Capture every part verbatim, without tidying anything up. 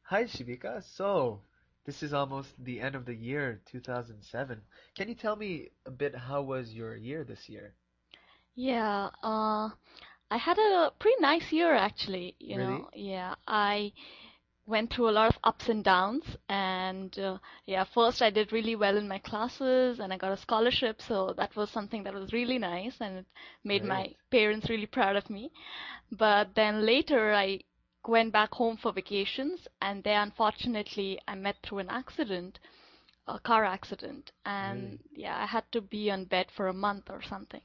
Hi, Shivika. So, this is almost the end of the year, two thousand seven. Can you tell me a bit how was your year this year? Yeah, uh, I had a pretty nice year actually. You know, Really? yeah, I went through a lot of ups and downs, and uh, yeah, first I did really well in my classes, and I got a scholarship, so that was something that was really nice, and it made Great. my parents really proud of me. But then later I went back home for vacations, and there unfortunately I met through an accident, a car accident, and Really? yeah, I had to be on bed for a month or something.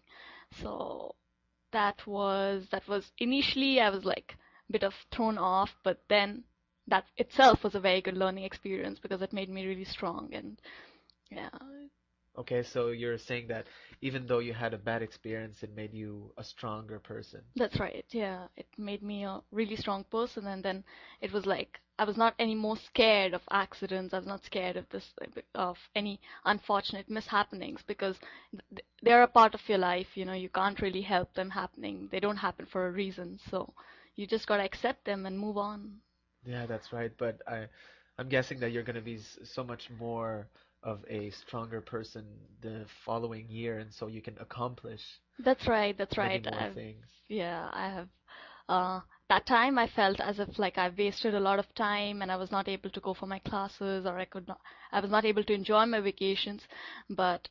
So that was that was initially I was like a bit of thrown off, but then that itself was a very good learning experience because it made me really strong and yeah, Okay, so you're saying that even though you had a bad experience, it made you a stronger person. that's right. Yeah, it made me a really strong person, and then it was like I was not any more scared of accidents. I was not scared of this of any unfortunate mishappenings because th- they're a part of your life. You know, you can't really help them happening. They don't happen for a reason, so you just gotta accept them and move on. Yeah, that's right. But I, I'm guessing that you're going to be s- so much more of a stronger person the following year, and so you can accomplish That's right, that's many right. more I've, things. yeah, I have. Uh, that time I felt as if like I wasted a lot of time and I was not able to go for my classes or I could not, I was not able to enjoy my vacations. But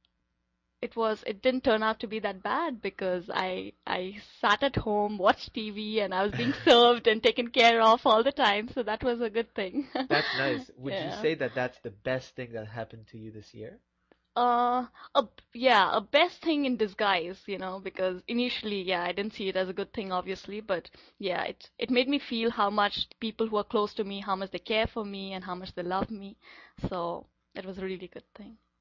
it was, it didn't turn out to be that bad because I, I sat at home, watched T V, and I was being served and taken care of all the time. So that was a good thing. That's nice. Would you Yeah. say that that's the best thing that happened to you this year? Uh, a, yeah, a best thing in disguise, you know, because initially, yeah, I didn't see it as a good thing, obviously, but yeah, it it made me feel how much people who are close to me, how much they care for me, and how much they love me. So it was a really good thing.